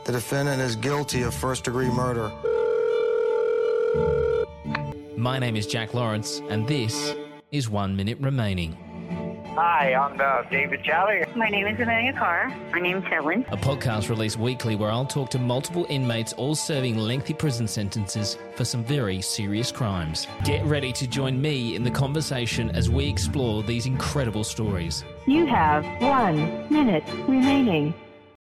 The defendant is guilty of first-degree murder. My name is Jack Lawrence, and this is 1 Minute Remaining. Hi, I'm David Jolly. My name is Amelia Carr. My name's Helen. A podcast released weekly where I'll talk to multiple inmates all serving lengthy prison sentences for some very serious crimes. Get ready to join me in the conversation as we explore these incredible stories. You have 1 minute remaining.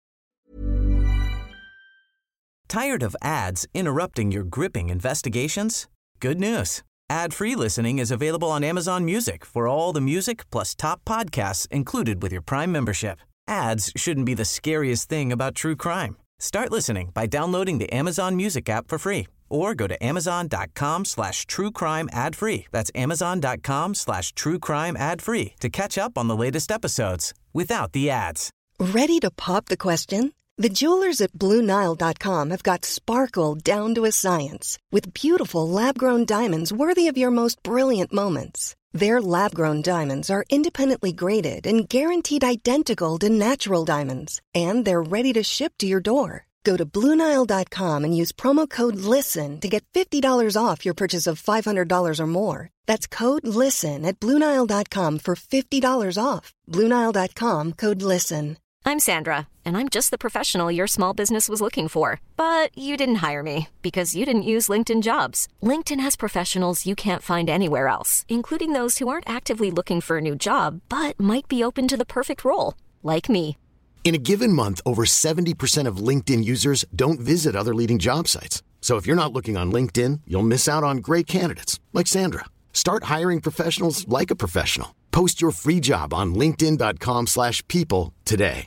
Tired of ads interrupting your gripping investigations? Good news. Ad-free listening is available on Amazon Music for all the music plus top podcasts included with your Prime membership. Ads shouldn't be the scariest thing about true crime. Start listening by downloading the Amazon Music app for free or go to amazon.com/truecrime ad-free. That's amazon.com/truecrime ad-free to catch up on the latest episodes without the ads. Ready to pop the question? The jewelers at BlueNile.com have got sparkle down to a science with beautiful lab-grown diamonds worthy of your most brilliant moments. Their lab-grown diamonds are independently graded and guaranteed identical to natural diamonds, and they're ready to ship to your door. Go to BlueNile.com and use promo code LISTEN to get $50 off your purchase of $500 or more. That's code LISTEN at BlueNile.com for $50 off. BlueNile.com, code LISTEN. I'm Sandra, and I'm just the professional your small business was looking for. But you didn't hire me because you didn't use LinkedIn Jobs. LinkedIn has professionals you can't find anywhere else, including those who aren't actively looking for a new job, but might be open to the perfect role, like me. In a given month, over 70% of LinkedIn users don't visit other leading job sites. So if you're not looking on LinkedIn, you'll miss out on great candidates, like Sandra. Start hiring professionals like a professional. Post your free job on linkedin.com/people today.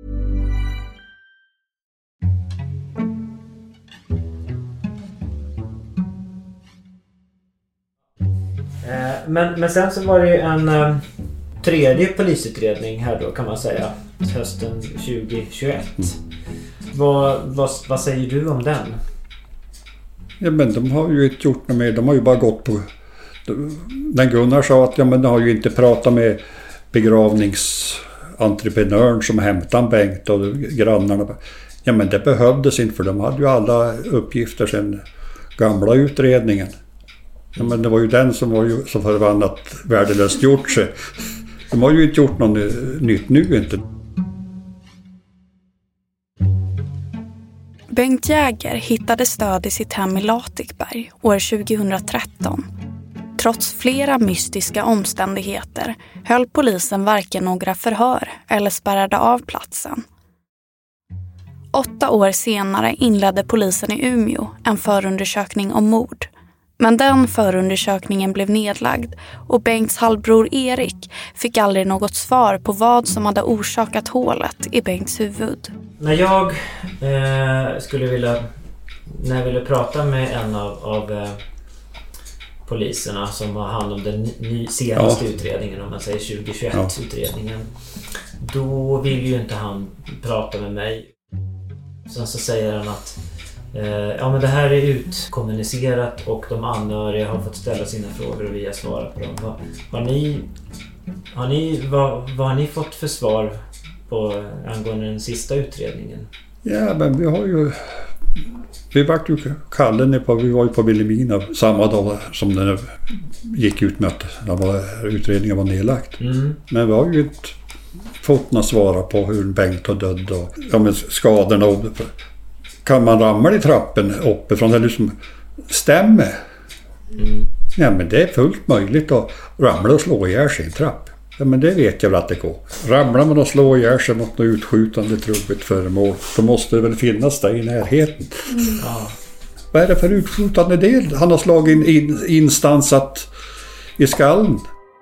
Men sen så var det ju en tredje polisutredning här då, kan man säga, hösten 2021. Vad säger du om den? Ja, men de har ju inte gjort något mer. De har ju bara gått på... Den Gunnar sa att de har ju inte pratat med begravningsentreprenören som hämtade Bengt och grannarna. Ja, men det behövdes inte, för de hade ju alla uppgifter sedan gamla utredningen. Ja, men det var ju den som var ju så förbannat värdelöst gjort sig. De har ju inte gjort något nytt nu inte. Bengt Jäger hittade stöd i sitt hem i Latikberg år 2013. Trots flera mystiska omständigheter höll polisen varken några förhör eller spärrade av platsen. 8 år senare inledde polisen i Umeå en förundersökning om mord. Men den förundersökningen blev nedlagd och Bengts halvbror Erik fick aldrig något svar på vad som hade orsakat hålet i Bengts huvud. När jag ville prata med en av poliserna som har hand om den senaste utredningen, om man säger 2021-utredningen, då vill ju inte han prata med mig. Sen så säger han att men det här är utkommunicerat och de anhöriga har fått ställa sina frågor och vi har svarat på dem. Vad har ni fått för svar på angående den sista utredningen? Ja, men vi vart ju kallade på, vi var ju på Vilhelmina samma dag som den gick ut med att utredningen var nedlagt. Men vi har ju inte fått några svara på hur Bengt har död och skadorna. Och kan man ramla i trappen uppifrån eller liksom stämmer? Ja, men det är fullt möjligt att ramla och slå ihjäl sig i en trapp. Ja, men det vet jag väl att det går. Ramlar man och slår ihjäl sig mot något utskjutande trubbigt föremål, då måste det väl finnas där i närheten. Vad är det för utskjutande del? Han har slagit instansat i skallen.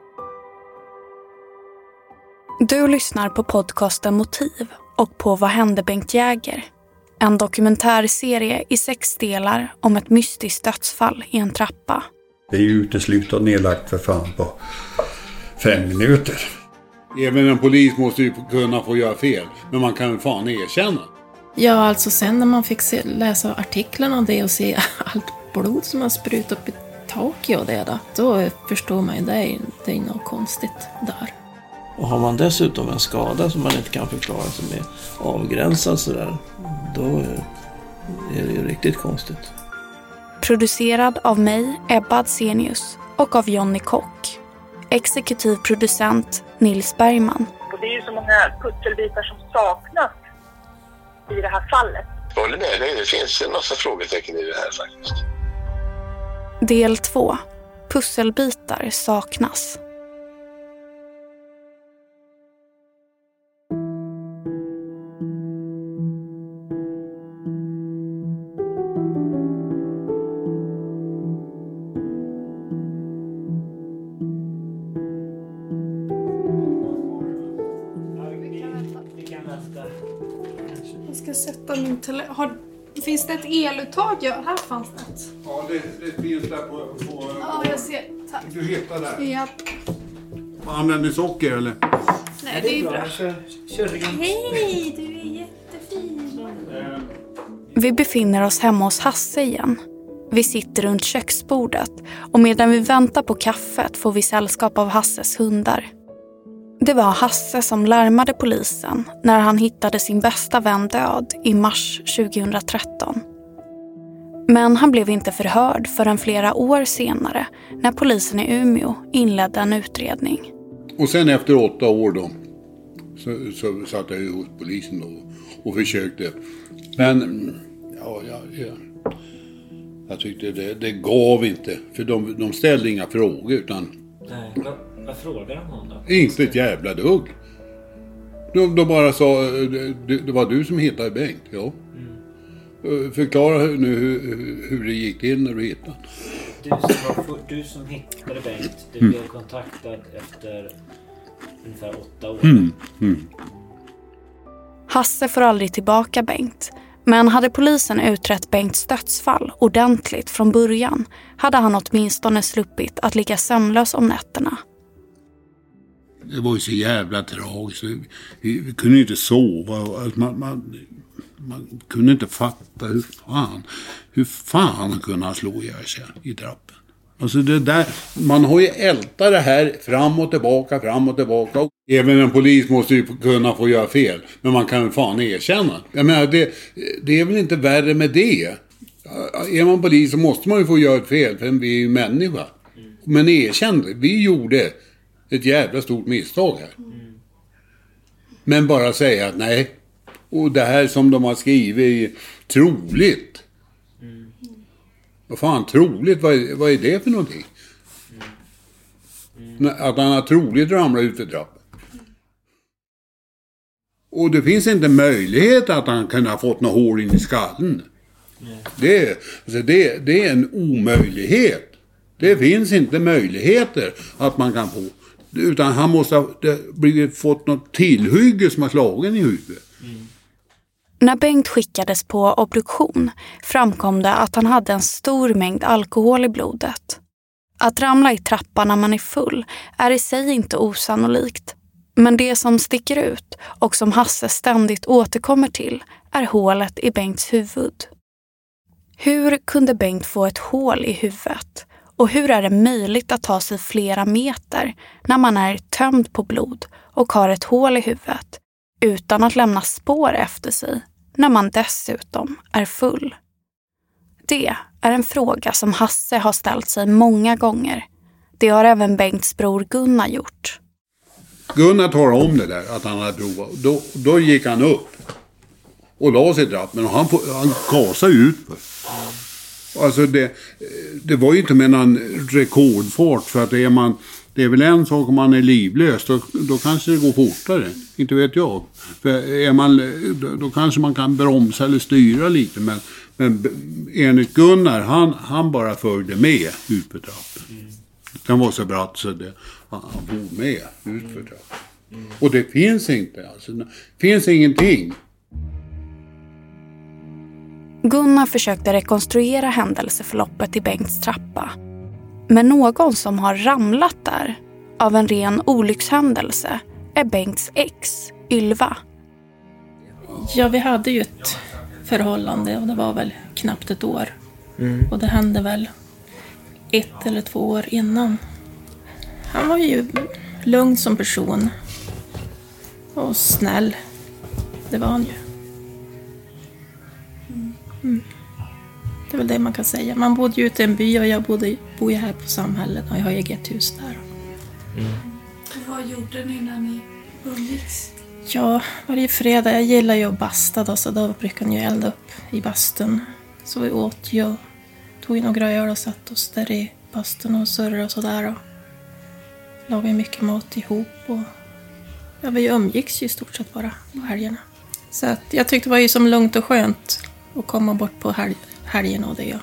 Du lyssnar på podcasten Motiv och på Vad hände Bengt Jäger? En dokumentärserie i 6 delar om ett mystiskt dödsfall i en trappa. Det är ju uteslutet och nedlagt för fan på 5 minuter. Även en polis måste ju kunna få göra fel, men man kan ju fan erkänna. Ja, alltså sen när man fick läsa artiklarna om det och se allt blod som har sprutat upp i taket och det då förstår man ju det är något konstigt där. Och har man dessutom en skada som man inte kan förklara som är avgränsad sådär, då är det ju riktigt konstigt. Producerad av mig, Ebba Adsenius, och av Johnny Kock. Exekutiv producent Nils Bergman. Och det är ju så många pusselbitar som saknas i det här fallet. Håller med, det finns en massa frågetecken i det här faktiskt. Del 2. Pusselbitar saknas. Jag ska sätta min telefon. Finns det ett eluttag? Ja, här fanns det ett. Ja, det finns där på... Ja, jag ser. Tack. Du hittar där. Ja. Använder socker eller? Nej, det är bra. Kör Hej, du är jättefin. Vi befinner oss hemma hos Hasse igen. Vi sitter runt köksbordet och medan vi väntar på kaffet får vi sällskap av Hasses hundar. Det var Hasse som larmade polisen när han hittade sin bästa vän död i mars 2013. Men han blev inte förhörd förrän flera år senare när polisen i Umeå inledde en utredning. Och sen efter 8 år då så satt jag ju hos polisen då och försökte. Men jag tyckte det gav inte. För de ställde inga frågor utan... Nej, vad frågar de om då? Inte ett jävla dugg. De bara sa, det var du som hittade Bengt, ja. Förklara nu hur det gick till när du hittade. Du som hittade Bengt, du blev kontaktad efter ungefär 8 år. Hasse får aldrig tillbaka Bengt. Men hade polisen utrett Bengts dödsfall ordentligt från början hade han åtminstone sluppit att ligga sömnlös om nätterna. Det var ju så jävla tragiskt. Vi kunde inte sova. Man kunde inte fatta hur fan kunde han slå ihjäl sig i trappen. Alltså det där, man har ju ältat det här fram och tillbaka. Även en polis måste ju kunna få göra fel. Men man kan ju fan erkänna. Jag menar, det är väl inte värre med det. Är man polis så måste man ju få göra ett fel. För vi är ju människa. Men erkänn, vi gjorde ett jävla stort misstag här. Men bara säga att nej. Och det här som de har skrivit är troligt. Vad fan troligt? Vad är det för någonting? Att han har troligt ramlat ut i trappen. Och det finns inte möjlighet att han kan ha fått något hår in i skallen. Det är en omöjlighet. Det finns inte möjligheter att man kan få. Utan han måste ha fått något tillhygge som har slagit i huvudet. När Bengt skickades på obduktion framkom det att han hade en stor mängd alkohol i blodet. Att ramla i trappan när man är full är i sig inte osannolikt. Men det som sticker ut och som Hasse ständigt återkommer till är hålet i Bengts huvud. Hur kunde Bengt få ett hål i huvudet? Och hur är det möjligt att ta sig flera meter när man är tömd på blod och har ett hål i huvudet utan att lämna spår efter sig när man dessutom är full? Det är en fråga som Hasse har ställt sig många gånger. Det har även Bengts bror Gunnar gjort. Gunnar tar om det där att han hade provat. Då gick han upp och la sig i trappen och han gasade ut. Alltså det var ju inte med någon rekordfart för att det är väl en sak om man är livlös då kanske det går fortare, inte vet jag. För då kanske man kan bromsa eller styra lite men enligt Gunnar han bara följde med ut på trappen. Den var så bratt så han var med ut på trappen. Och det finns inte alltså, det finns ingenting. Gunnar försökte rekonstruera händelseförloppet i Bengts trappa. Men någon som har ramlat där av en ren olyckshändelse är Bengts ex, Ylva. Ja, vi hade ju ett förhållande och det var väl knappt ett år. Och det hände väl 1 eller 2 år innan. Han var ju lugn som person. Och snäll. Det var han ju. Det är väl det man kan säga. Man bodde ju ute i en by och jag bor ju här på samhället och jag har eget hus där. Och vad gjorde ni när ni umgicks? Ja, varje fredag. Jag gillar ju att basta då, så då brukar ni ju elda upp i bastun. Så vi åt ju och tog ju några öl och satt oss där i bastun och surrade och sådär. Och lagade mycket mat ihop och ja, vi umgicks ju i stort sett bara på helgerna. Så att jag tyckte det var ju som lugnt och skönt att komma bort på helgen och det.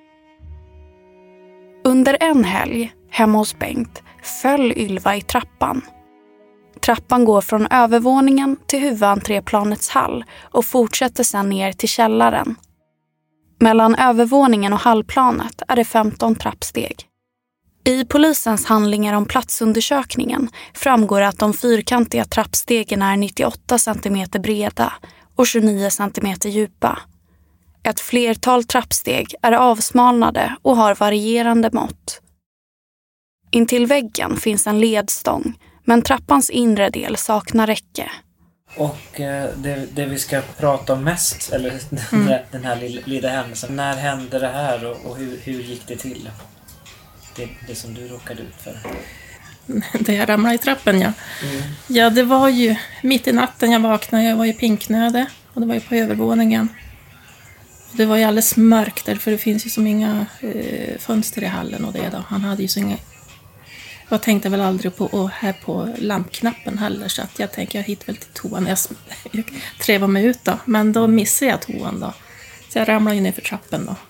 Under en helg, hemma hos Bengt, föll Ylva i trappan. Trappan går från övervåningen till huvudentréplanets hall och fortsätter sedan ner till källaren. Mellan övervåningen och hallplanet är det 15 trappsteg. I polisens handlingar om platsundersökningen framgår att de fyrkantiga trappstegen är 98 cm breda och 29 cm djupa. Ett flertal trappsteg är avsmalnade och har varierande mått. Intill väggen finns en ledstång, men trappans inre del saknar räcke. Och det vi ska prata om mest, eller den här lilla händelsen. När hände det här och hur gick det till? Det som du råkade ut för. Det jag ramlade i trappen, ja. Ja, det var ju mitt i natten jag vaknade. Jag var i pinknöde och det var ju på övervåningen. Det var ju alldeles mörkt där, för det finns ju som inga fönster i hallen och det då. Han hade ju så inga... Jag tänkte väl aldrig på här på lampknappen heller, så att jag tänkte jag hit väl till toan. Jag trevade mig ut då, men då missade jag toan då. Så jag ramlade ju ner för trappen då.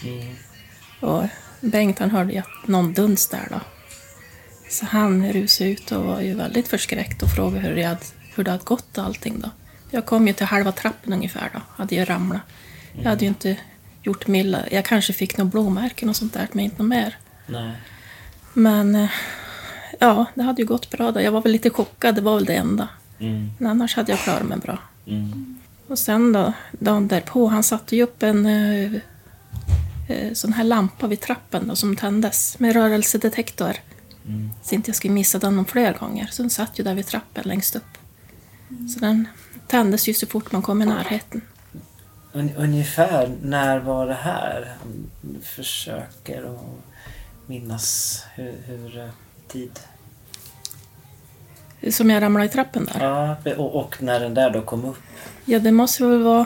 Och Bengt, han hörde ju någon duns där då. Så han rusade ut och var ju väldigt förskräckt och frågade hur det hade gått och allting då. Jag kom ju till halva trappen ungefär då, hade jag ramlat. Jag hade ju inte gjort milla. Jag kanske fick några blåmärken och sånt där, men inte något mer. Nej. Men ja, det hade ju gått bra då. Jag var väl lite chockad, det var väl det enda. Men annars hade jag klarat mig bra. Och sen då, dagen därpå, han satte ju upp en sån här lampa vid trappen då, som tändes med rörelsedetektor. Så inte jag skulle missa den någon fler gånger. Så den satt ju där vid trappen längst upp. Så den tändes ju så fort man kom i närheten. Ungefär när var det här? Han försöker att minnas hur tid. Som jag ramlade i trappen där? Ja, och när den där då kom upp? Ja, det måste väl vara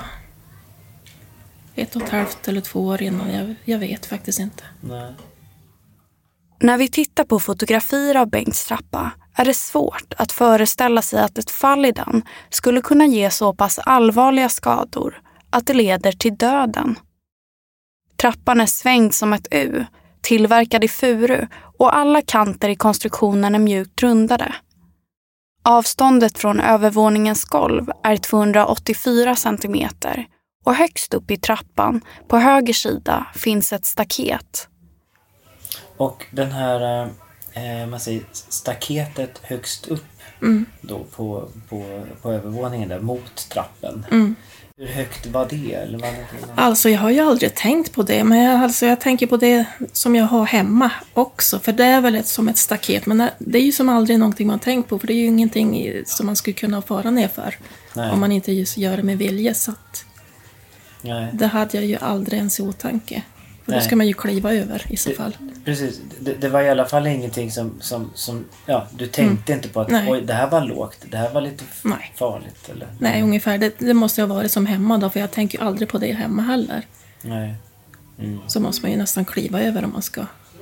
1,5 eller 2 år innan. Jag vet faktiskt inte. Nej. När vi tittar på fotografier av Bengts trappa är det svårt att föreställa sig att ett fall i den skulle kunna ge så pass allvarliga skador att det leder till döden. Trappan är svängd som ett U, tillverkad i furu, och alla kanter i konstruktionen är mjukt rundade. Avståndet från övervåningens golv är 284 cm och högst upp i trappan på höger sida finns ett staket. Och den här man säger, staketet högst upp då på övervåningen där mot trappen. Hur högt var det? Eller var det alltså jag har ju aldrig tänkt på det, men jag tänker på det som jag har hemma också, för det är väl som ett staket, men det är ju som aldrig någonting man tänkt på, för det är ju ingenting som man skulle kunna fara ner för. Nej. Om man inte just gör det med vilja, så att det hade jag ju aldrig ens i åtanke. För då ska man ju kliva över i så fall. Precis, det var i alla fall ingenting som ja, du tänkte inte på att oj, det här var lågt, det här var lite farligt. Eller? Nej, ungefär. Det måste ha varit som hemma då, för jag tänker ju aldrig på det hemma heller. Nej. Så måste man ju nästan kliva över om man ska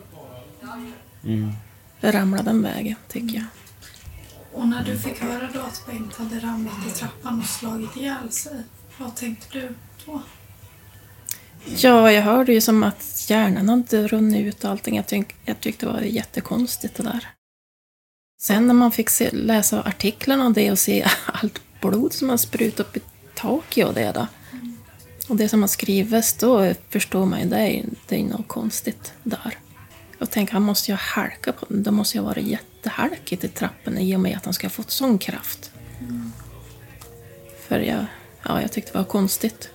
ramla den vägen, tycker jag. Och när du fick höra då att Bengt hade ramlat i trappan och slagit ihjäl sig, vad tänkte du då? Ja, jag hörde ju som att hjärnan hade runnit ut och allting. Jag tyckte det var jättekonstigt det där. Sen när man fick läsa artiklarna om det och se allt blod som har sprutat upp i taket och det då. Och det som har skrivits, då förstår man ju det är något konstigt där. Jag tänker, han måste ju ha halkat på den. Det måste ju ha varit jättehalkigt i trappen i och med att han ska ha fått sån kraft. För jag tyckte det var konstigt.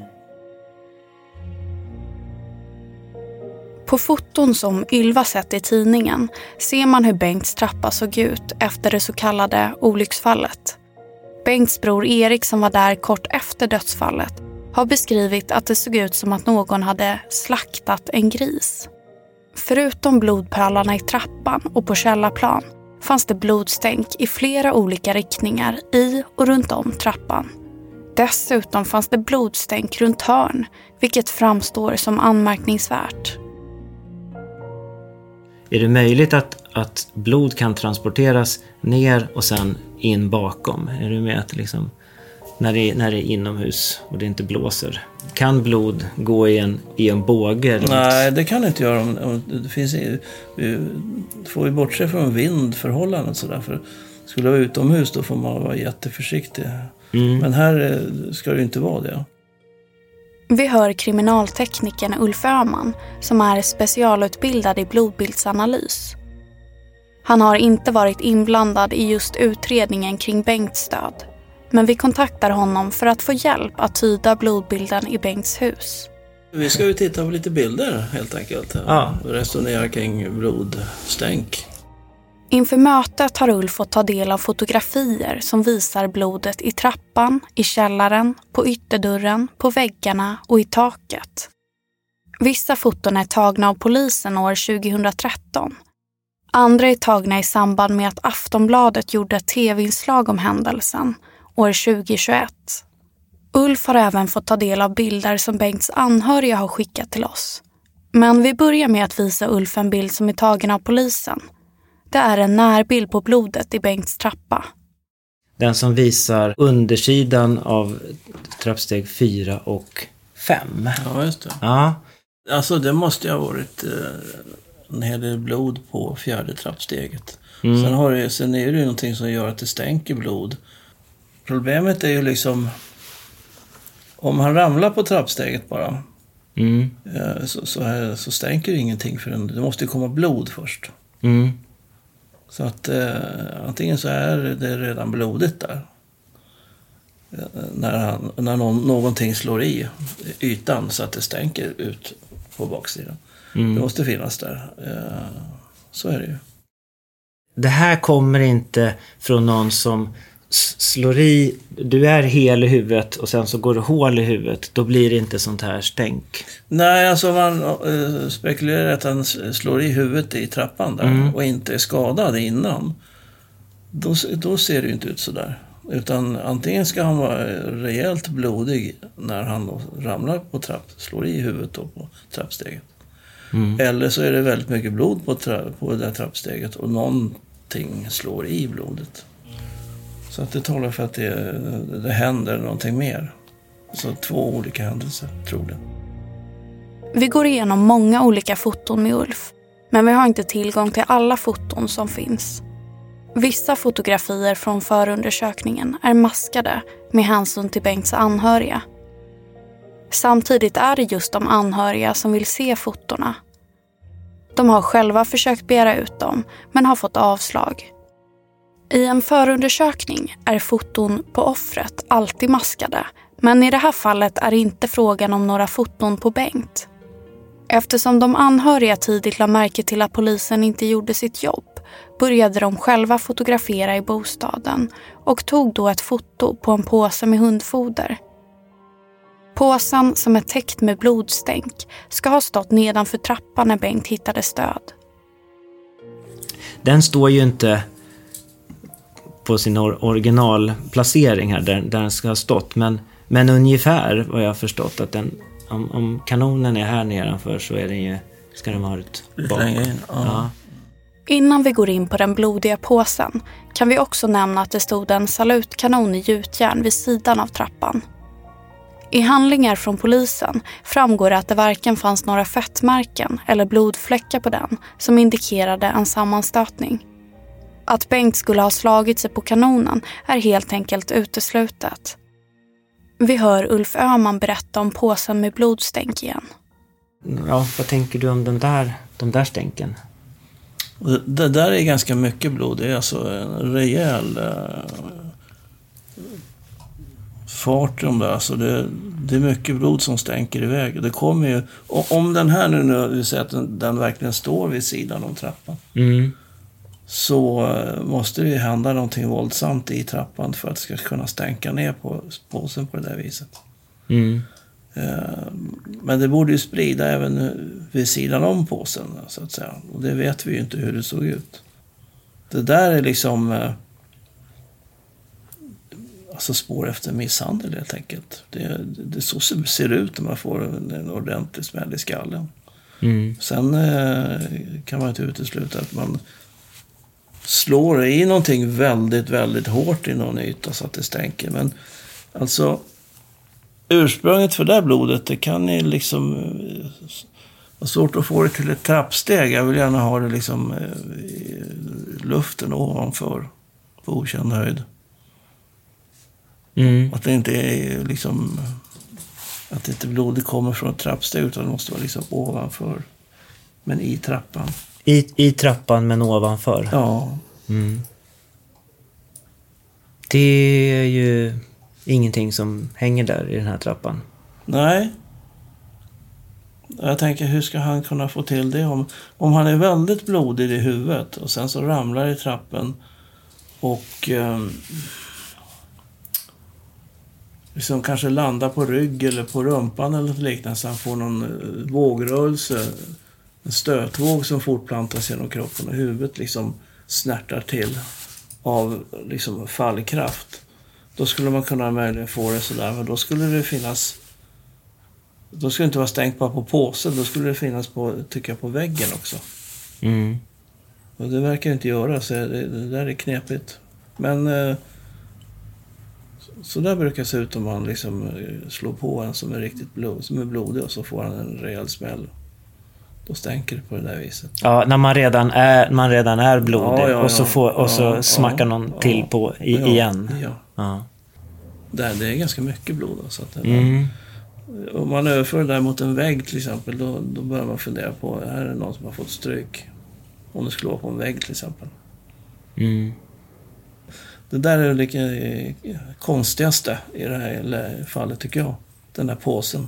På foton som Ylva sett i tidningen ser man hur Bengts trappa såg ut efter det så kallade olycksfallet. Bengts bror Erik, som var där kort efter dödsfallet, har beskrivit att det såg ut som att någon hade slaktat en gris. Förutom blodpölarna i trappan och på källarplan fanns det blodstänk i flera olika riktningar i och runt om trappan. Dessutom fanns det blodstänk runt hörn, vilket framstår som anmärkningsvärt. Är det möjligt att blod kan transporteras ner och sen in bakom? Är du med att liksom, när det är inomhus och det inte blåser? Kan blod gå i en båge? Eller Nej, det kan det inte göra. Det finns, vi får ju bortse från vindförhållanden. Så där, för skulle det vara utomhus då får man vara jätteförsiktig. Men här ska det inte vara det. Vi hör kriminalteknikern Ulf Öhman, som är specialutbildad i blodbildsanalys. Han har inte varit inblandad i just utredningen kring Bengts död. Men vi kontaktar honom för att få hjälp att tyda blodbilden i Bengts hus. Vi ska ju titta på lite bilder helt enkelt. Ja. Och resonera kring blodstänk. Inför mötet har Ulf fått ta del av fotografier som visar blodet i trappan, i källaren, på ytterdörren, på väggarna och i taket. Vissa foton är tagna av polisen år 2013. Andra är tagna i samband med att Aftonbladet gjorde ett tv-inslag om händelsen år 2021. Ulf har även fått ta del av bilder som Bengts anhöriga har skickat till oss. Men vi börjar med att visa Ulf en bild som är tagen av polisen. Det är en närbild på blodet i Bengts trappa. Den som visar undersidan av trappsteg 4 och 5. Ja, just det. Ja. Alltså det måste ju ha varit en hel del blod på 4:e trappsteget. Sen är det ju någonting som gör att det stänker blod. Problemet är ju liksom om han ramlar på trappsteget bara så stänker det ingenting för den. Det måste ju komma blod först. Så att antingen så är det redan blodigt där när någonting slår i ytan så att det stänker ut på baksidan. Det måste finnas där. Så är det ju. Det här kommer inte från någon som slår i, du är hel i huvudet och sen så går det hål i huvudet, då blir det inte sånt här stänk. Nej, alltså man spekulerar att han slår i huvudet i trappan där och inte är skadad innan. Då ser det ju inte ut så där. Utan antingen ska han vara rejält blodig när han då ramlar på slår i huvudet då på trappsteget. Eller så är det väldigt mycket blod på det där trappsteget och någonting slår i blodet. Så att det talar för att det händer någonting mer. Så 2 olika händelser, tror jag. Vi går igenom många olika foton med Ulf, men vi har inte tillgång till alla foton som finns. Vissa fotografier från förundersökningen är maskade med hänsyn till Bengts anhöriga. Samtidigt är det just de anhöriga som vill se fotorna. De har själva försökt begära ut dem, men har fått avslag. I en förundersökning är foton på offret alltid maskade, men i det här fallet är det inte frågan om några foton på Bengt. Eftersom de anhöriga tidigt la märke till att polisen inte gjorde sitt jobb började de själva fotografera i bostaden och tog då ett foto på en påse med hundfoder. Påsen, som är täckt med blodstänk, ska ha stått nedanför trappan när Bengt hittades död. Den står ju inte på sin originalplacering här där den ska ha stått, men ungefär vad jag har förstått att den, om kanonen är här nedanför så är den ju, ska den vara ut bak. Ja. Innan vi går in på den blodiga påsen kan vi också nämna att det stod en salutkanon i gjutjärn vid sidan av trappan. I handlingar från polisen framgår att det varken fanns några fettmärken eller blodfläckar på den som indikerade en sammanstötning. Att Bengt skulle ha slagit sig på kanonen är helt enkelt uteslutet. Vi hör Ulf Öhman berätta om påsen med blodstänk igen. Ja, vad tänker du om de där stänken? Det där är ganska mycket blod. Det är alltså en rejäl fart om det. Alltså det är mycket blod som stänker iväg. Det kommer ju, om den här nu vill säga att den verkligen står vid sidan om trappan. så måste det ju hända någonting våldsamt i trappan för att det ska kunna stänka ner på påsen på det där viset. Men det borde ju sprida även vid sidan om påsen, så att säga. Och det vet vi ju inte hur det såg ut. Det där är liksom alltså spår efter misshandel helt enkelt. Det så ser det ut när man får en ordentlig smäll i skallen. Sen kan man inte utesluta att man slår i någonting väldigt, väldigt hårt i någon yta så att det stänker. Men alltså ursprunget för det där blodet, det kan ju liksom vara svårt att få det till ett trappsteg. Jag vill gärna ha det liksom i luften ovanför på okänd höjd. Att det inte är liksom att inte blodet kommer från ett trappsteg, utan det måste vara liksom ovanför, men i trappan. I trappan men ovanför? Ja. Det är ju ingenting som hänger där i den här trappan. Nej. Jag tänker, hur ska han kunna få till det om han är väldigt blodig i huvudet och sen så ramlar i trappen och liksom kanske landar på rygg eller på rumpan eller liknande, så han får någon vågrörelse, en stötvåg som fortplantas genom kroppen och huvudet liksom snärtar till av liksom fallkraft. Då skulle man kunna möjligen få det sådär, men då skulle det finnas, då skulle det inte vara stängt bara på påsen, då skulle det finnas på, tycker jag, på väggen också. Och det verkar inte göra, så det där är knepigt. Men så där brukar se ut om man liksom slår på en som är riktigt som är blodig och så får han en rejäl smäll. Då stänker det på det där viset. Ja, när man redan är blodig och så smackar någon till på igen. Ja. Det är ganska mycket blod då, så att om man överför det där mot en vägg till exempel, då börjar man fundera på, här är det någon som har fått stryk. Om det skulle vara på en vägg till exempel. Det där är det konstigaste i det här fallet, tycker jag. Den där påsen.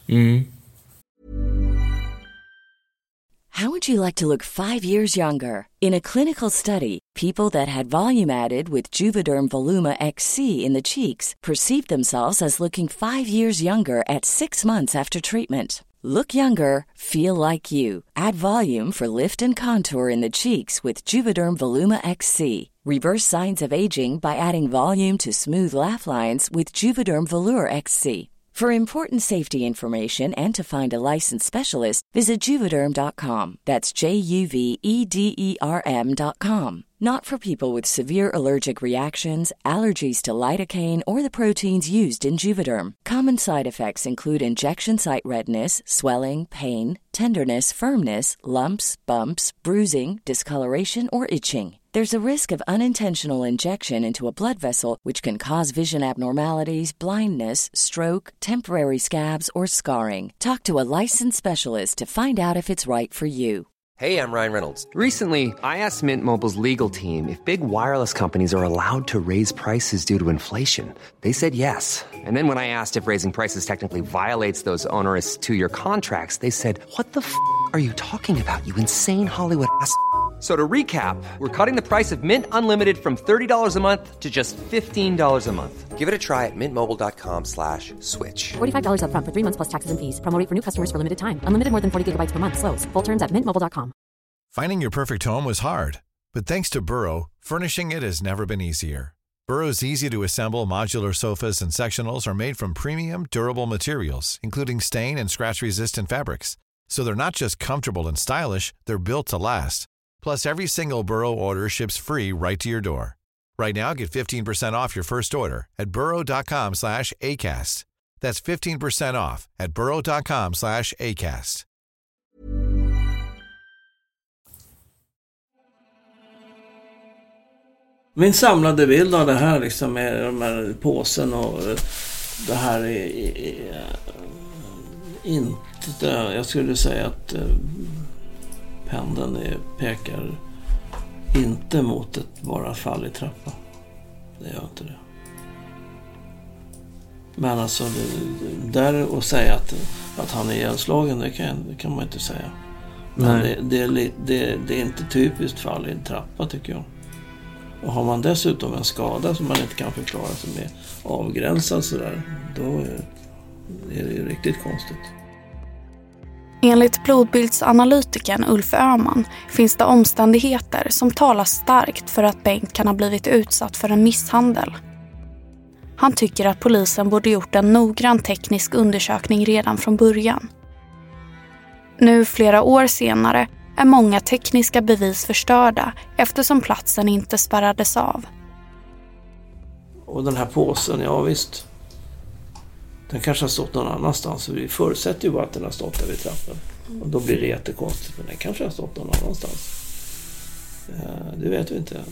How would you like to look 5 years younger? In a clinical study, people that had volume added with Juvederm Voluma XC in the cheeks perceived themselves as looking 5 years younger at 6 months after treatment. Look younger, feel like you. Add volume for lift and contour in the cheeks with Juvederm Voluma XC. Reverse signs of aging by adding volume to smooth laugh lines with Juvederm Volure XC. For important safety information and to find a licensed specialist, visit Juvederm.com. That's JUVEDERM.com. Not for people with severe allergic reactions, allergies to lidocaine, or the proteins used in Juvederm. Common side effects include injection site redness, swelling, pain, tenderness, firmness, lumps, bumps, bruising, discoloration, or itching. There's a risk of unintentional injection into a blood vessel, which can cause vision abnormalities, blindness, stroke, temporary scabs, or scarring. Talk to a licensed specialist to find out if it's right for you. Hey, I'm Ryan Reynolds. Recently, I asked Mint Mobile's legal team if big wireless companies are allowed to raise prices due to inflation. They said yes. And then when I asked if raising prices technically violates those onerous 2-year contracts, they said, "What the f*** are you talking about, you insane Hollywood ass?" So to recap, we're cutting the price of Mint Unlimited from $30 a month to just $15 a month. Give it a try at mintmobile.com/switch. $45 up front for 3 months plus taxes and fees. Promo rate for new customers for limited time. Unlimited more than 40 gigabytes per month. Slows full terms at mintmobile.com. Finding your perfect home was hard, but thanks to Burrow, furnishing it has never been easier. Burrow's easy-to-assemble modular sofas and sectionals are made from premium, durable materials, including stain and scratch-resistant fabrics. So they're not just comfortable and stylish, they're built to last. Plus, every single Burrow order ships free right to your door. Right now, get 15% off your first order at burrow.com/ACAST. That's 15% off at burrow.com/ACAST. Min samlade bild av det här liksom med de här påsen och det här är inte, jag skulle säga att pendeln pekar inte mot ett bara fall i trappa. Det gör inte det. Men alltså där och säga att han är ihjälslagen, det kan man inte säga. Men det är inte typiskt fall i en trappa, tycker jag. Och har man dessutom en skada som man inte kan förklara som är avgränsad sådär, då är det ju riktigt konstigt. Enligt blodbildsanalytikern Ulf Öhman finns det omständigheter som talar starkt för att Bengt kan ha blivit utsatt för en misshandel. Han tycker att polisen borde gjort en noggrann teknisk undersökning redan från början. Nu flera år senare är många tekniska bevis förstörda eftersom platsen inte spärrades av. Och den här påsen, ja visst. Den kanske har stått någon annanstans. Vi förutsätter ju bara att den har stått där vid trappen. Och då blir det jättekonstigt. Men den kanske har stått någon annanstans. Det vet vi inte.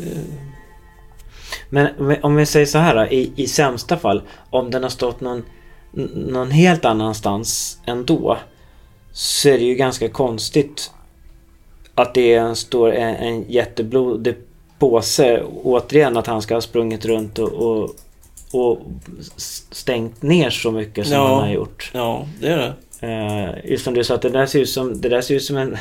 Men om vi säger så här, i sämsta fall, om den har stått någon helt annanstans ändå, så är det ju ganska konstigt att det står en jätteblodig påse. Återigen att han ska ha sprungit runt och stängt ner så mycket som han har gjort. Ja, det är det. Just som du sa, att det där ser ut som en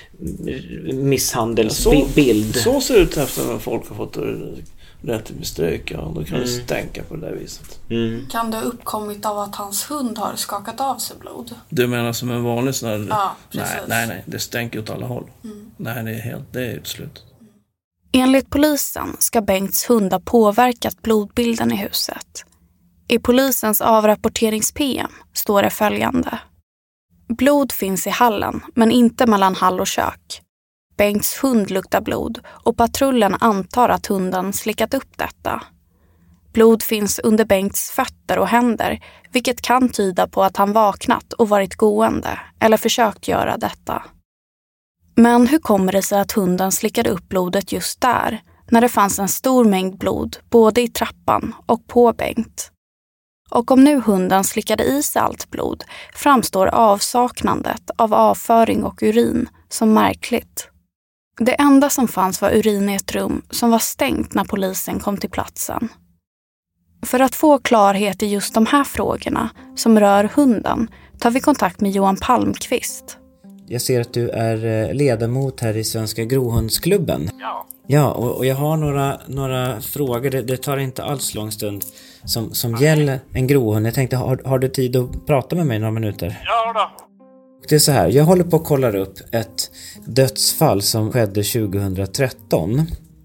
misshandelsbild. Så ser det ut efter när folk har fått rätt med stryk. Ja, då kan du stänka på det där viset. Kan det ha uppkommit av att hans hund har skakat av sig blod? Du menar som en vanlig sån här... Ja, precis. Nej, det stänker åt alla håll. Nej, det är utslut. Enligt polisen ska Bengts hund ha påverkat blodbilden i huset. I polisens avrapporterings-PM står det följande. Blod finns i hallen, men inte mellan hall och kök. Bengts hund luktar blod och patrullen antar att hunden slickat upp detta. Blod finns under Bengts fötter och händer, vilket kan tyda på att han vaknat och varit gående eller försökt göra detta. Men hur kommer det sig att hunden slickade upp blodet just där, när det fanns en stor mängd blod både i trappan och på Bengt? Och om nu hunden slickade i sig allt blod framstår avsaknandet av avföring och urin som märkligt. Det enda som fanns var urin i ett rum som var stängt när polisen kom till platsen. För att få klarhet i just de här frågorna som rör hunden tar vi kontakt med Johan Palmqvist. Jag ser att du är ledamot här i Svenska Grohundsklubben. Ja. Ja, och jag har några frågor. Det tar inte alls lång stund som gäller en grohund. Jag tänkte, har du tid att prata med mig några minuter? Ja då. Det är så här, jag håller på att kolla upp ett dödsfall som skedde 2013.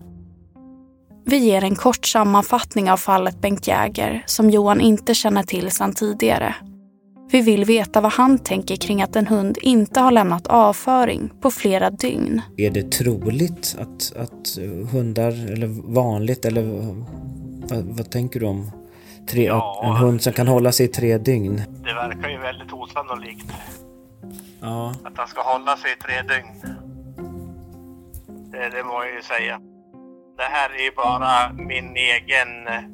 Vi ger en kort sammanfattning av fallet Bengt Jäger som Johan inte känner till sedan tidigare. Vi vill veta vad han tänker kring att en hund inte har lämnat avföring på flera dygn. Är det troligt att hundar, eller vanligt, eller vad tänker du om en hund som kan hålla sig i 3 dygn? Det verkar ju väldigt osannolikt. Ja. Att han ska hålla sig i 3 dygn. Det må jag ju säga. Det här är ju bara min egen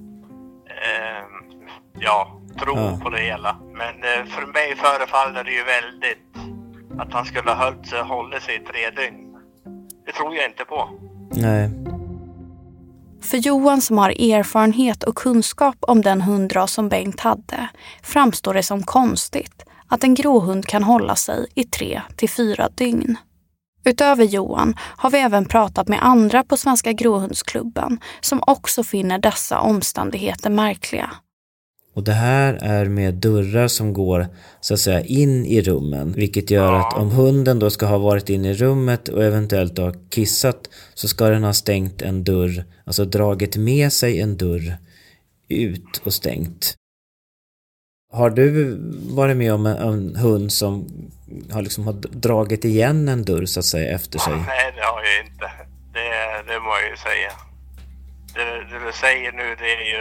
tro på det hela. Men för mig förefaller det ju väldigt att han skulle ha hållit sig i 3 dygn. Det tror jag inte på. Nej. För Johan som har erfarenhet och kunskap om den hundras som Bengt hade framstår det som konstigt att en gråhund kan hålla sig i 3 till 4 dygn. Utöver Johan har vi även pratat med andra på Svenska Gråhundsklubben som också finner dessa omständigheter märkliga. Och det här är med dörrar som går så att säga in i rummen. Vilket gör att om hunden då ska ha varit in i rummet och eventuellt ha kissat, så ska den ha stängt en dörr. Alltså dragit med sig en dörr ut och stängt. Har du varit med om en hund som har dragit igen en dörr så att säga efter sig? Nej, det har jag inte. Det må jag ju säga. Det du säger nu,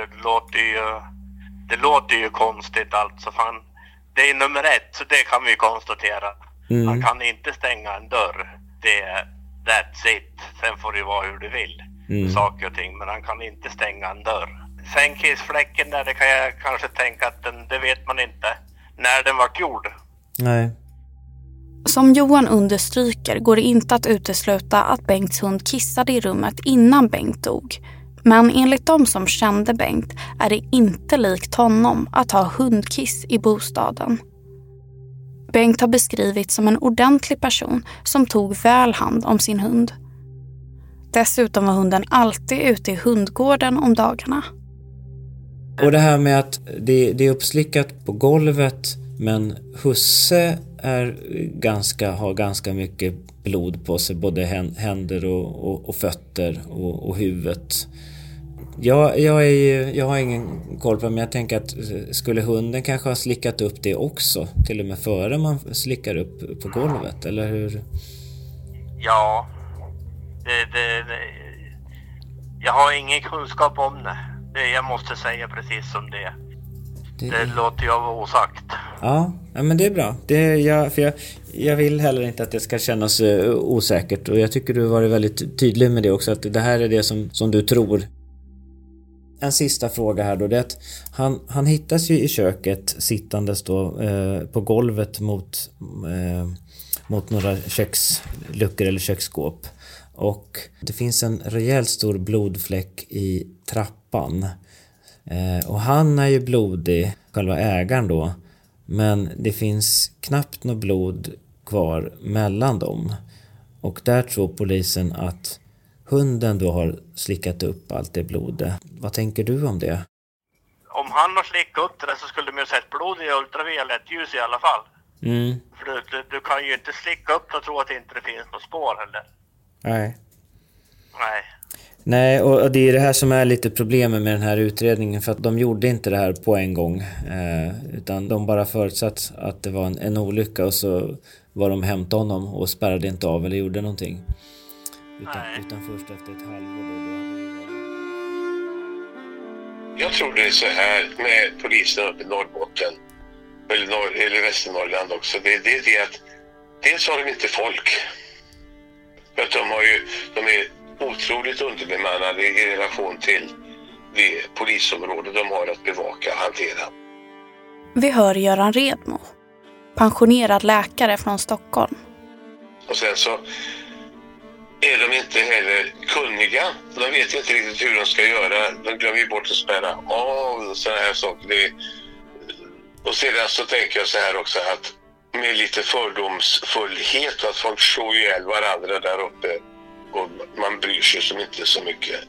det låter ju konstigt alltså. Fan, det är nummer 1, så det kan vi konstatera. Man kan inte stänga en dörr. That's it. Sen får det vara hur du vill. Saker och ting. Men han kan inte stänga en dörr. Sen kissfläcken där, det kan jag kanske tänka att det vet man inte när den var gjord. Nej. Som Johan understryker går det inte att utesluta att Bengts hund kissade i rummet innan Bengt dog. Men enligt de som kände Bengt är det inte likt honom att ha hundkiss i bostaden. Bengt har beskrivits som en ordentlig person som tog väl hand om sin hund. Dessutom var hunden alltid ute i hundgården om dagarna. Och det här med att det är uppslickat på golvet, men husse har ganska mycket blod på sig, både händer och fötter och huvudet. Jag har ingen koll på det, men jag tänker att skulle hunden kanske ha slickat upp det också, till och med före man slickar upp på golvet, eller hur? Ja, jag har ingen kunskap om det. Jag måste säga precis som det. Det låter jag vara osagt. Ja, men det är bra. Jag vill heller inte att det ska kännas osäkert, och jag tycker du har varit väldigt tydlig med det också, att det här är det som du tror. En sista fråga här då, det är att han hittas ju i köket sittandes då på golvet mot några köksluckor eller köksskåp, och det finns en rejält stor blodfläck i trappan, och han är ju blodig, själva ägaren då, men det finns knappt något blod kvar mellan dem, och där tror polisen att hunden då har slickat upp allt det blodet. Vad tänker du om det? Om han har slickat upp det så skulle de ju sett blod i ultraviolet ljus i alla fall. För du kan ju inte slicka upp och tro att det inte finns något spår heller. Nej, och det är det här som är lite problemet med den här utredningen, för att de gjorde inte det här på en gång, utan de bara förutsatt att det var en olycka, och så var de hämtade honom och spärrade inte av eller gjorde någonting. Utan först efter ett halvår då Jag tror det är så här med polisen uppe i Norrbotten, eller Västernorrland också. Det är det att dels har de inte folk. För att de är otroligt underbemannade i relation till det polisområde de har att bevaka och hantera. Vi hör Göran Redmo, pensionerad läkare från Stockholm. Och sen så är de inte heller kunniga. De vet inte riktigt hur de ska göra. De glömmer ju bort att spärra av och sådana här saker. Och sedan så tänker jag så här också, att med lite fördomsfullhet, att folk slår ihjäl varandra där uppe och man bryr sig som inte så mycket.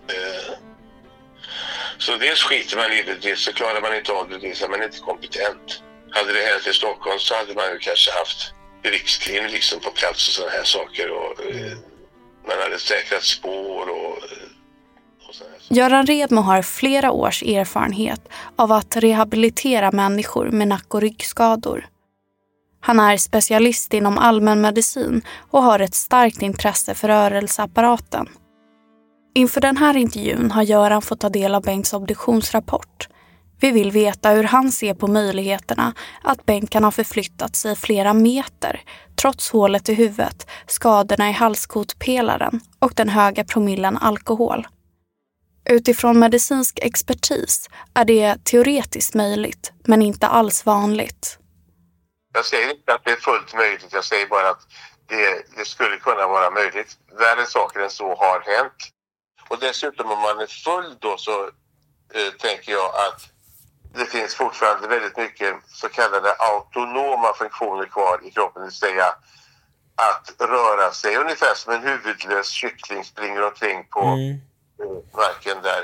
Så dels skiter man i det, dels så klarar man inte av det, dels är man inte kompetent. Hade det hänt i Stockholm så hade man ju kanske haft rikskrim liksom på plats och sådana här saker, och man hade säkrat spår och sådana här saker. Göran Redmo har flera års erfarenhet av att rehabilitera människor med nack- och ryggskador. Han är specialist inom allmänmedicin och har ett starkt intresse för rörelseapparaten. Inför den här intervjun har Göran fått ta del av Bengts obduktionsrapport. Vi vill veta hur han ser på möjligheterna att Bengt kan ha förflyttat sig flera meter trots hålet i huvudet, skadorna i halskotpelaren och den höga promillen alkohol. Utifrån medicinsk expertis är det teoretiskt möjligt, men inte alls vanligt. Jag säger inte att det är fullt möjligt, jag säger bara att det skulle kunna vara möjligt. Värre saker än så har hänt. Och dessutom om man är full då så tänker jag att det finns fortfarande väldigt mycket så kallade autonoma funktioner kvar i kroppen. Det vill säga att röra sig ungefär som en huvudlös kyckling springer omkring på marken där.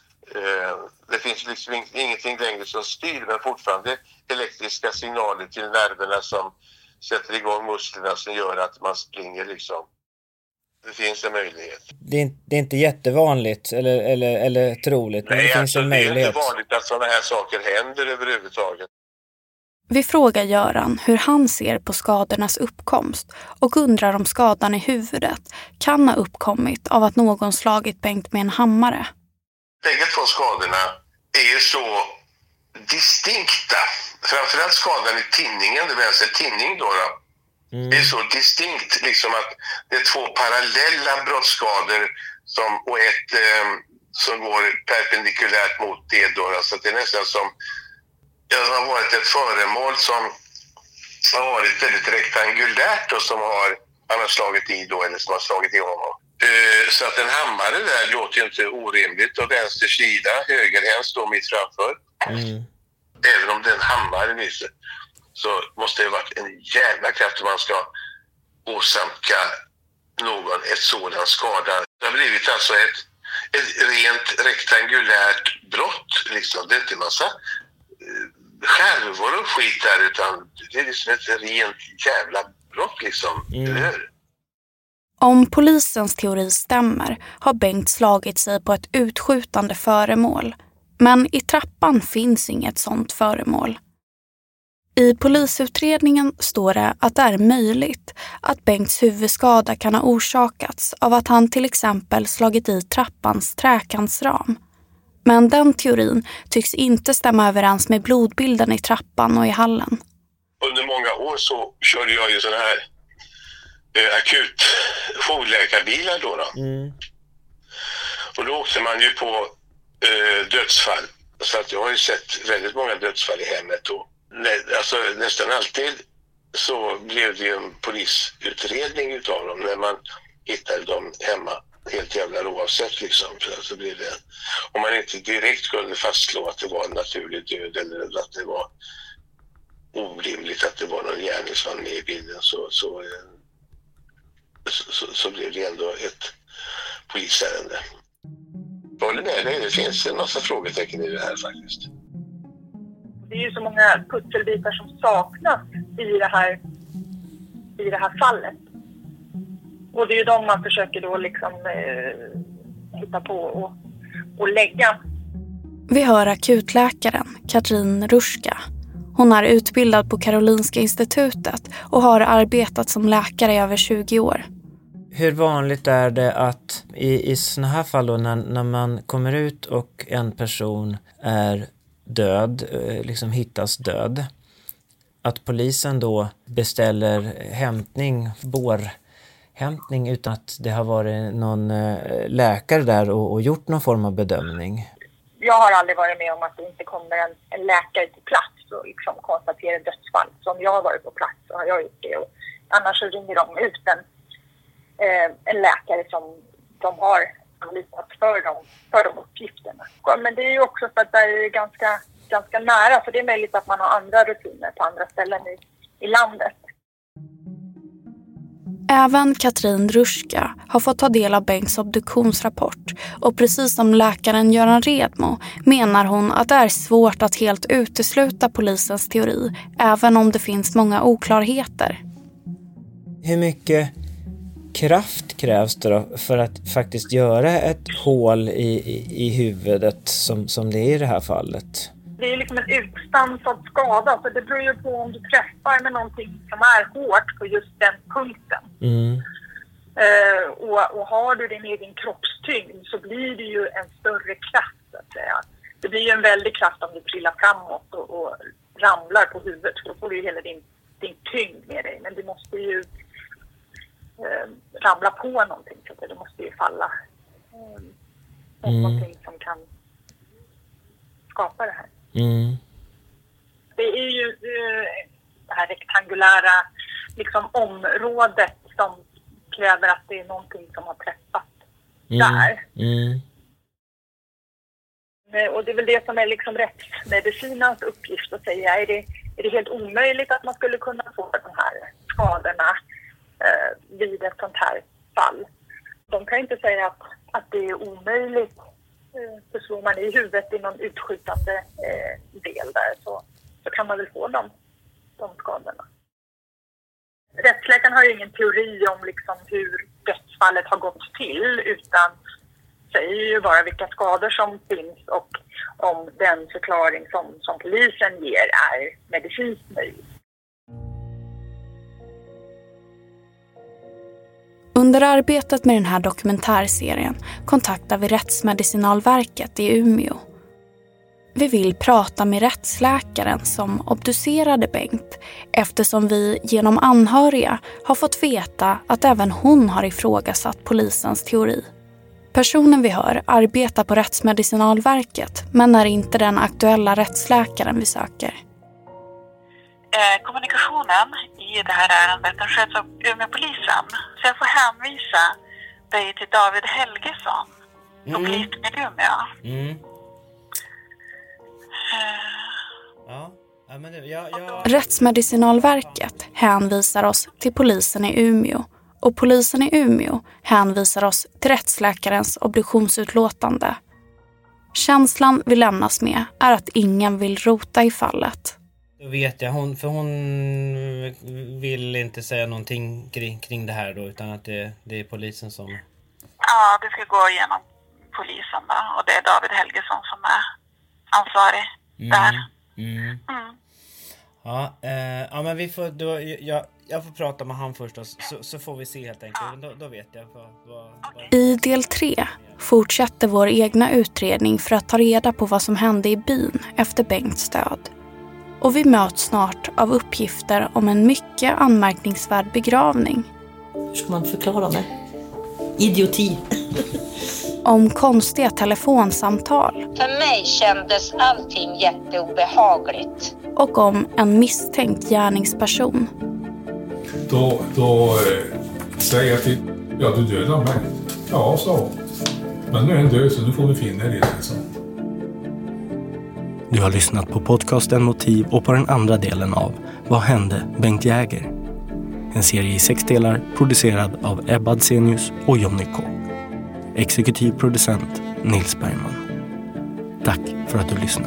Det finns liksom ingenting längre som styr, men fortfarande elektriska signaler till nerverna som sätter igång musklerna som gör att man springer liksom. Det finns en möjlighet. Det är inte jättevanligt eller troligt, men nej, det finns en möjlighet. Det är inte vanligt att sådana här saker händer överhuvudtaget. Vi frågar Göran hur han ser på skadornas uppkomst och undrar om skadan i huvudet kan ha uppkommit av att någon slagit Bengt med en hammare. Bägge två skadorna är ju så distinkta. Framförallt skadan i tinningen, det vill säga tinning då. Det är så distinkt liksom att det är två parallella brottsskador och ett som går perpendikulärt mot det då. Så det är nästan som det har varit ett föremål som har varit väldigt rektangulärt och som han har slagit i då, eller som har slagit i honom. Så att en hammare där låter ju inte orimligt, och vänster sida, högerhänt står mitt framför. Även om det är en hammare nyser. så måste det ha varit en jävla kraft om man ska åsamka någon ett sådan skada. Det har blivit alltså ett rent rektangulärt brott. Liksom. Det är inte en massa skärvor och skit där, utan det är liksom ett rent jävla brott liksom. Om polisens teori stämmer har Bengt slagit sig på ett utskjutande föremål. Men i trappan finns inget sånt föremål. I polisutredningen står det att det är möjligt att Bengts huvudskada kan ha orsakats av att han till exempel slagit i trappans träkantsram. Men den teorin tycks inte stämma överens med blodbilden i trappan och i hallen. Under många år så körde jag ju sådana här akut jourläkarbilar då. Och då åkte man ju på dödsfall. Så att jag har ju sett väldigt många dödsfall i hemmet. Och alltså, nästan alltid så blev det ju en polisutredning utav dem när man hittade dem hemma. Helt jävla oavsett liksom. Så blev det, om man inte direkt kunde fastslå att det var en naturlig död eller att det var orimligt att det var någon gärningsman med i bilden så blev det ändå ett polisärende. Jag håller med dig, det finns en massa frågetecken i det här faktiskt. Det är ju så många pusselbitar som saknas i det här fallet. Och det är ju de man försöker då liksom hitta på och lägga. Vi hör akutläkaren Katrin Ruska. Hon är utbildad på Karolinska institutet och har arbetat som läkare i över 20 år. Hur vanligt är det att i såna här fall då, när man kommer ut och en person är död, liksom hittas död, att polisen då beställer hämtning utan att det har varit någon läkare där och gjort någon form av bedömning? Jag har aldrig varit med om att det inte kommer en läkare till plats och liksom konstaterar dödsfall. Så om jag har varit på plats så har jag gjort det. Och annars så ringer de ut en läkare som de har anlitat för de uppgifterna. Men det är ju också för att det är ganska nära, så det är möjligt att man har andra rutiner på andra ställen i landet. Även Katrin Ruska har fått ta del av Bengts obduktionsrapport och precis som läkaren Göran Redmo menar hon att det är svårt att helt utesluta polisens teori även om det finns många oklarheter. Hur mycket kraft krävs det då för att faktiskt göra ett hål i huvudet som det är i det här fallet? Det är liksom en utstansad skada, så det beror ju på om du träffar med någonting som är hårt på just den punkten. Och har du din egen kroppstyngd så blir det ju en större kraft, så att säga. Det blir ju en väldig kraft om du trillar framåt och ramlar på huvudet, för då får du ju hela din tyngd med dig. Men du måste ju ramla på någonting, så att det måste ju falla någonting som kan skapa det här. Det är ju det här rektangulära liksom området som kräver att det är någonting som har träffat där. Och det är väl det som är liksom rättsmedicinens uppgift att säga. Är det helt omöjligt att man skulle kunna få de här skadorna vid ett sånt här fall? De kan inte säga att det är omöjligt. Så slår man i huvudet i någon utskjutande del där så kan man väl få de skadorna. Rättsläkaren har ju ingen teori om liksom hur dödsfallet har gått till, utan säger ju bara vilka skador som finns och om den förklaring som polisen ger är medicinskt möjlig. Under arbetet med den här dokumentärserien kontaktar vi Rättsmedicinalverket i Umeå. Vi vill prata med rättsläkaren som obducerade Bengt eftersom vi genom anhöriga har fått veta att även hon har ifrågasatt polisens teori. Personen vi hör arbetar på Rättsmedicinalverket men är inte den aktuella rättsläkaren vi söker. Kommunikationen i det här ärendet den sköts av Umeåpolisen. Så jag får hänvisa dig till David Helgesson på polisen i Umeå. Ja. Rättsmedicinalverket hänvisar oss till polisen i Umeå och polisen i Umeå hänvisar oss till rättsläkarens obduktionsutlåtande. Känslan vi lämnas med är att ingen vill rota i fallet. Då vet jag, hon vill inte säga någonting kring det här då, utan att det är polisen som... Ja, det ska gå igenom polisen då, och det är David Helgesson som är ansvarig där. Ja, men vi får då, jag får prata med han först då, så får vi se helt enkelt. Då vet jag vad... I del 3 fortsätter vår egna utredning för att ta reda på vad som hände i byn efter Bengts död. Och vi möts snart av uppgifter om en mycket anmärkningsvärd begravning. Hur ska man förklara det? Idioti. Om konstiga telefonsamtal. För mig kändes allting jätteobehagligt. Och om en misstänkt gärningsperson. Då säger jag till, ja, du dödade mig. Ja, så. Men nu är den död, så nu får du finna dig i det. Så. Du har lyssnat på podcasten Motiv och på den andra delen av Vad hände Bengt Jäger? En serie i 6 delar producerad av Ebba Adsenius och Jonny K. Exekutiv producent Nils Bergman. Tack för att du lyssnat.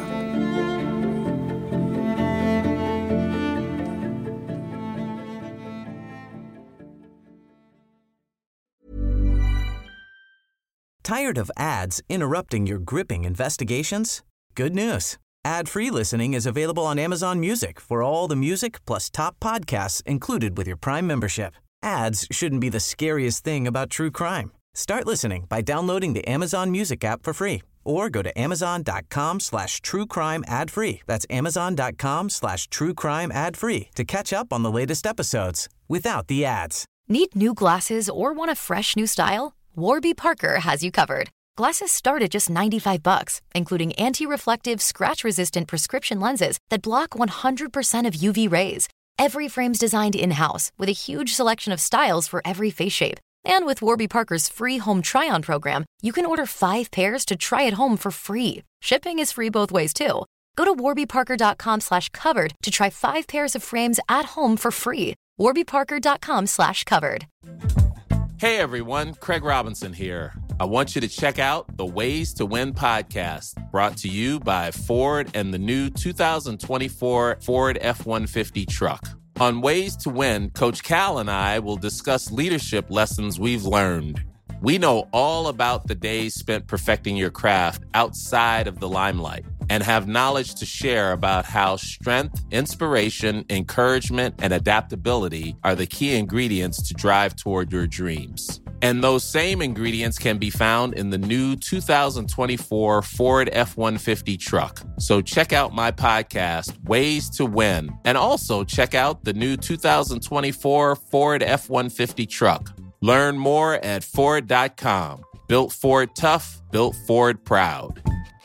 Tired of ads interrupting your gripping investigations? Good news. Ad-free listening is available on Amazon Music for all the music plus top podcasts included with your Prime membership. Ads shouldn't be the scariest thing about true crime. Start listening by downloading the Amazon Music app for free or go to amazon.com/truecrime ad-free. That's amazon.com/truecrime ad-free to catch up on the latest episodes without the ads. Need new glasses or want a fresh new style? Warby Parker has you covered. Glasses start at just $95, including anti-reflective, scratch-resistant prescription lenses that block 100% of UV rays. Every frame's designed in-house with a huge selection of styles for every face shape. And with Warby Parker's free home try-on program, you can order 5 pairs to try at home for free. Shipping is free both ways, too. Go to warbyparker.com/covered to try 5 pairs of frames at home for free. warbyparker.com/covered. Hey everyone, Craig Robinson here. I want you to check out the Ways to Win podcast, brought to you by Ford and the new 2024 Ford F-150 truck. On Ways to Win, Coach Cal and I will discuss leadership lessons we've learned. We know all about the days spent perfecting your craft outside of the limelight and have knowledge to share about how strength, inspiration, encouragement, and adaptability are the key ingredients to drive toward your dreams. And those same ingredients can be found in the new 2024 Ford F-150 truck. So check out my podcast, Ways to Win, and also check out the new 2024 Ford F-150 truck. Learn more at Ford.com. Built Ford tough, built Ford proud.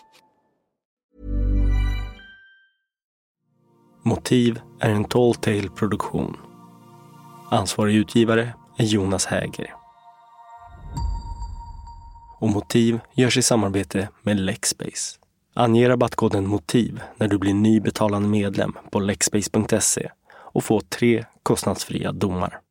Motiv är en Tall Tale-produktion. Ansvarig utgivare är Jonas Häger. Och Motiv görs i samarbete med Lexbase. Ange rabattkoden MOTIV när du blir ny betalande medlem på lexbase.se och få 3 kostnadsfria domar.